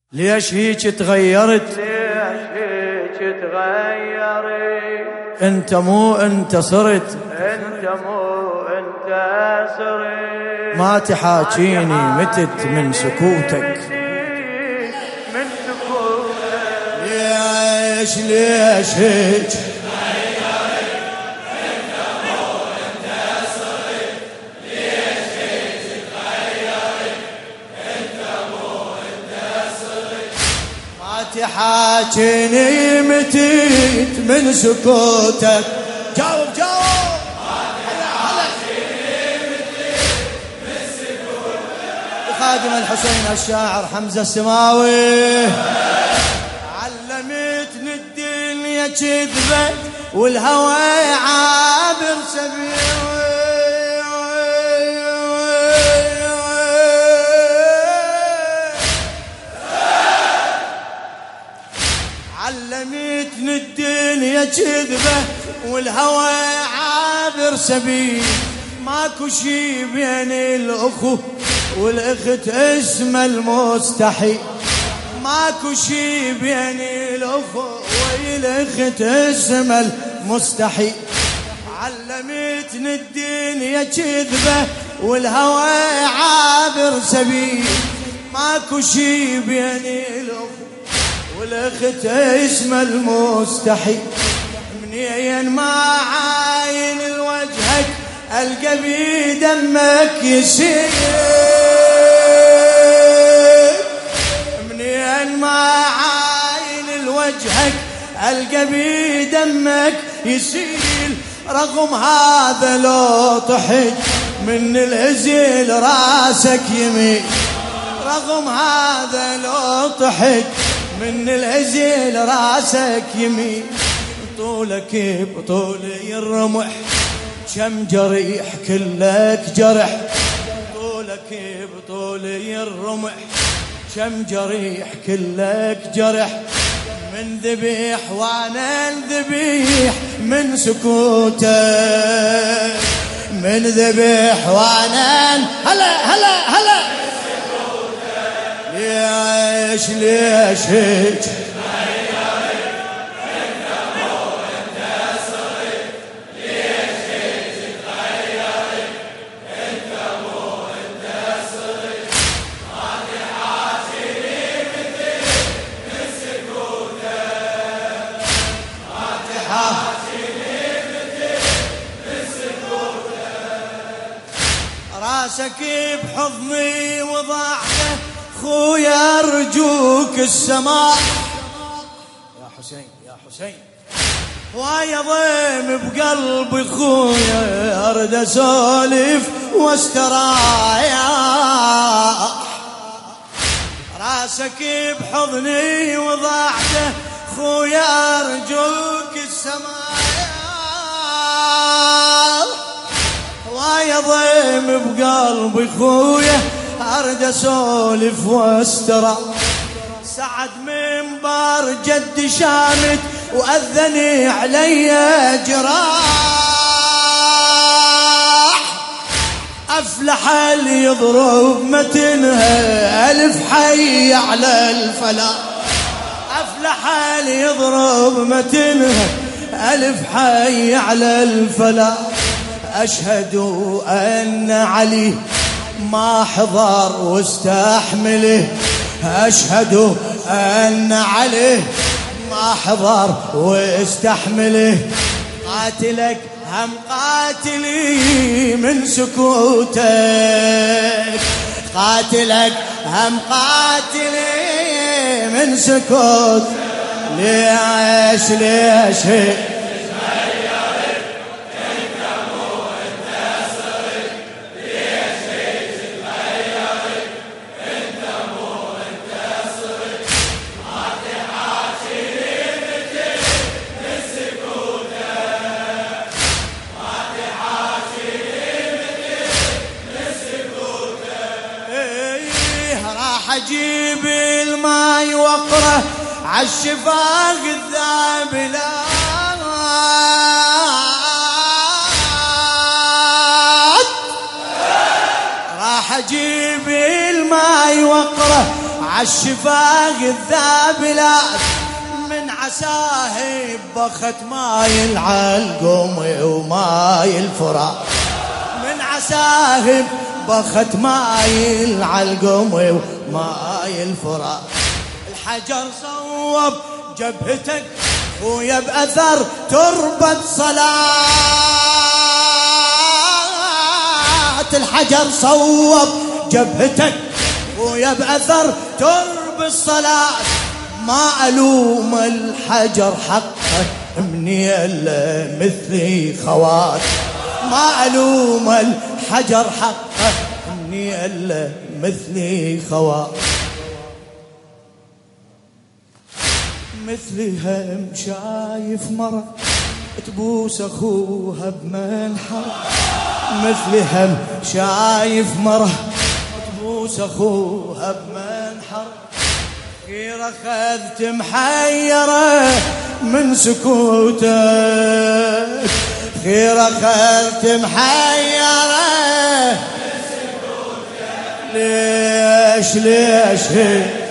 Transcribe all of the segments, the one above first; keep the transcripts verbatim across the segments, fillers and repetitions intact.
ليش هيك تغيرت؟ ليش هيك تغيرت؟ انت مو انت صرت، انت مو انت صرت. ما تحاكيني متت من سكوتك. من سكوتك ليش ليش هيك؟ تحاكيني متيت من سكوتك. جاوب جاوب. خادم الحسين الشاعر حمزة السماوي. علمتني الدنيا كذبت والهوى عابر سبيل. علمتني الدنيا كذبة والهوى عابر سبيل. ماكو شي بين الأخو والأخت اسمه المستحيل. ماكو شي بين الأخو والأخت اسمه المستحيل. علمتني الدنيا كذبة والهوى عابر سبيل. ماكو شي بين الأخو والأخت اسمه المستحيل. منين ما عاين الوجهك ألقى بي دمك يسيل. منين ما عاين الوجهك ألقى بي دمك يسيل. رغم هذا لو طحت من العزيل راسك يميل. رغم هذا لو طحت من العزيل راسك يمين. طولك بطولي الرمح كم جريح كلك جرح. طولك بطولي الرمح كم جريح كلك جرح. من ذبيح وانا الذبيح من سكوتك. من ذبيح وانا هلا هلا هلا. ليش ليش هيك؟ راسك بحضني وضعته خويا ارجوك السماء. يا حسين يا حسين ويا ضيم بقلبي خويا ارد اسولف واسترايح. راسك بحضني وضعته خويا ارجوك السماء. ويا ضيم بقلبي خويا أرد أسولف واسترى. سعد منبر جد شامت وأذني علي جراح. أفلح اللي يضرب متنها ألف حي على الفلاح. أفلح اللي يضرب متنها ألف حي على الفلاح. أشهد أن علي ما حضر واستحمله. أشهد أن عليه ما حضر واستحمله. قاتلك هم قاتلي من سكوتك. قاتلك هم قاتلي من سكوت. ليش ليش هيك؟ أجيب الماي وقره عالشفاق الذابلات. راح أجيب الماي وقره عالشفاه الذابلات من عساه بخت ماي العلقم وماي الفرات من عساه بخت ماي العلقم وماي الفرات الحجر صوب جبهتك خويا بأثر تربة صلاة الحجر صوب جبهتك خويا بأثر تربة الصلاة ما ألوم الحجر حقه مني إلا مثلي خوات ما ألوم الحجر حقه مني إلا مثلي خوات مثلي هم شايف مرة تبوس أخوها بمنحر مثلي هم شايف مرة تبوس أخوها بمنحر خير أخذت محيرة من سكوتك خير أخذت محيرة من سكوتك ليش ليش هيك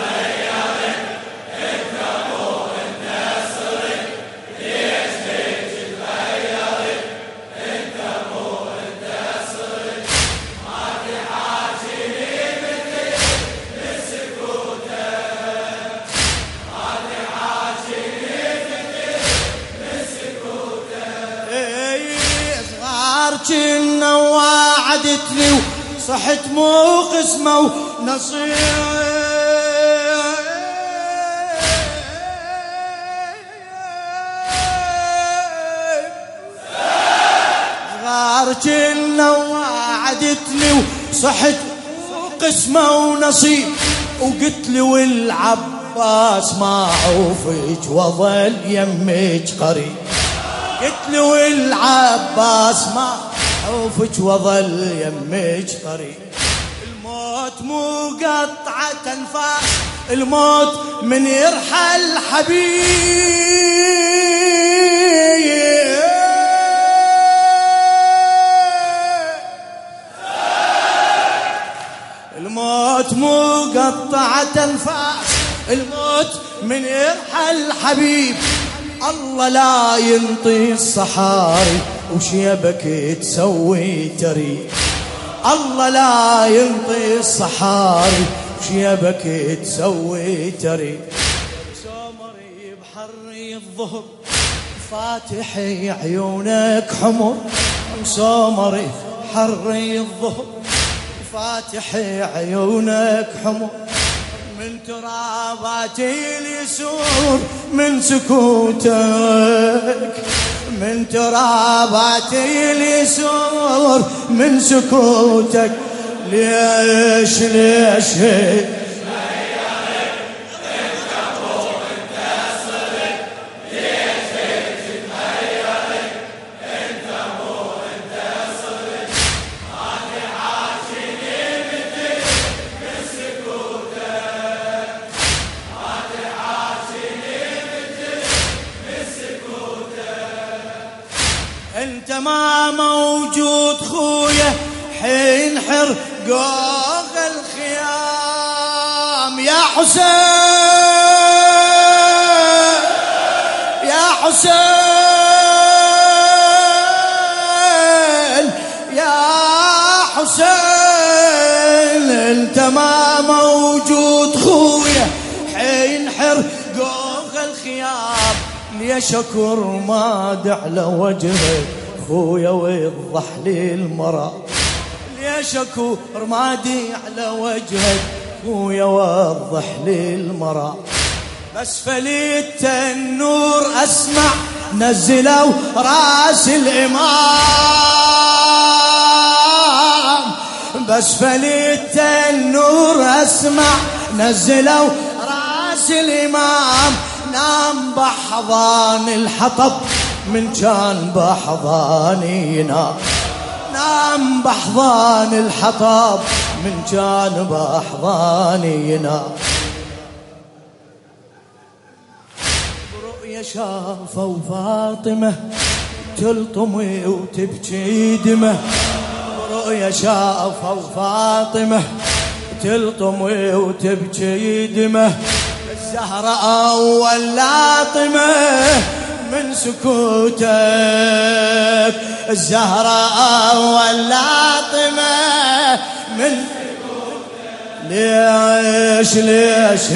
كنا وعدتني وصحت مو قسمه ونصيب صغار كنا وعدتني وصحت مو قسمه ونصيب وقلت لي والعباس ما عوفك وظل يمك قريب قلت لي والعباس ما عوفك وظل يمك طريق الموت مو قطعة انفاس الموت من يرحل حبيب الموت مو قطعة انفاس الموت من يرحل حبيب الله لا ينطي الصحاري وشيبك تسوي تري الله لا ينطي الصحاري وشيبك تسوي تري سومري بحري الظهر فاتحي عيونك حمر سومري بحري الظهر فاتحي عيونك حمر من ترابات اليسور من سكوتك من ترابات اليسور من سكوتك ليش ليش هيك انت ما موجود خويا حين حر قوغ الخيام يا حسين يا حسين يا حسين انت ما موجود خويا حين حر قوغ الخيام ليش اكر ماد على وجهك خويا ويضح لي المرا ليش اكر مادي على وجهك خويا وضح لي المرا بس فليت النور اسمع نزلوا راس الامام بس فليت النور اسمع نزلوا راس الامام نام بحضان الحطب من كان بحضاني ينام نام بحضان الحطب من كان بحضاني ينام برؤيا شافوا فاطمة تلطمي وتبكي دمه برؤيا شافوا فاطمة تلطم وتبكي دمه. الزهرة أول لاطمة من سكوتك، الزهرة أول لاطمة من سكوتك. ليش ليش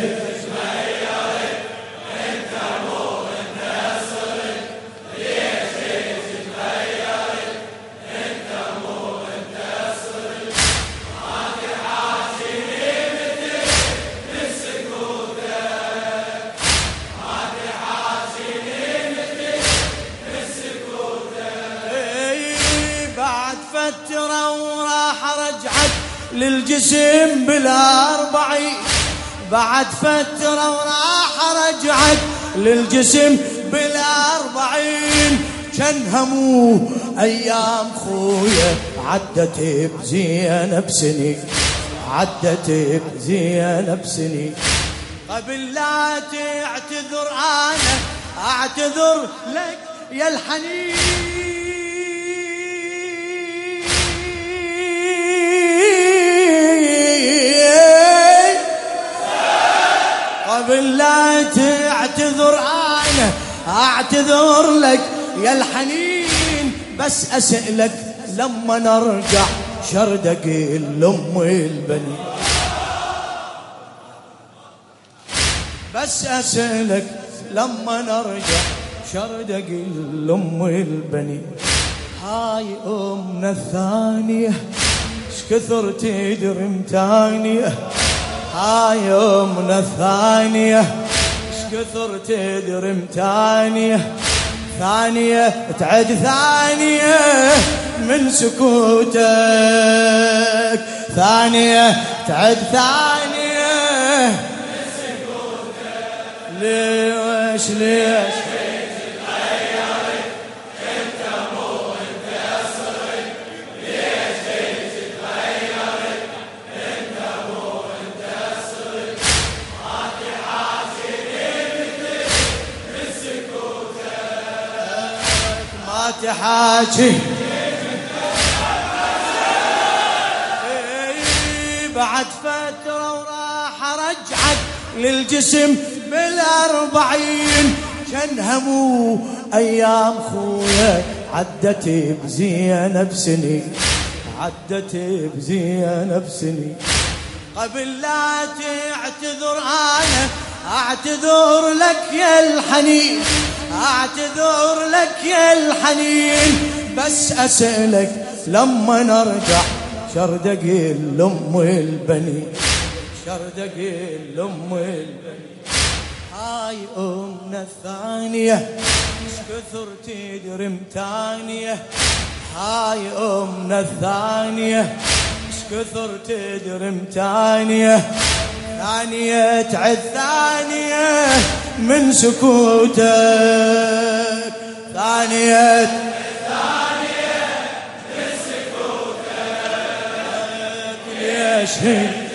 فترة وراح رجعت للجسم بالأربعين، بعد فترة وراح رجعت للجسم بالأربعين. كان همو أيام خويا عدت بزينب سنين، عدت بزينب سنين. قبل لا تعتذر أنا أعتذر لك يا الحنين، قبل لا تعتذر أنا أعتذر لك يا الحنين. بس أسألك لما نرجع شردق الأم البني، بس أسألك لما نرجع شردق الأم البني. هاي أمنا الثانية شكثر تدرم تانية، هاي أمنا الثانية شكثر تدرم تانية، ثانية تعد ثانية من سكوتك، ثانية تعد ثانية من سكوتك. ليش ليش تحاكي بعد فترة وراح رجعت للجسم بالأربعين. كان همو أيام خويا عدت بزينب سنين، عدت بزينب سنين. قبل لا تعتذر أنا أعتذر لك يا الحنين، أعتذر لك يا الحنين. بس أسألك لما نرجع شردق الأم البني، شردق الأم البني. هاي أمنا الثانية شكثر تدرم تانية، هاي أمنا الثانية شكثر تدرم تانية، ثانية تعد ثانية من سكوتك، ثانية ثانية من سكوتك. ليش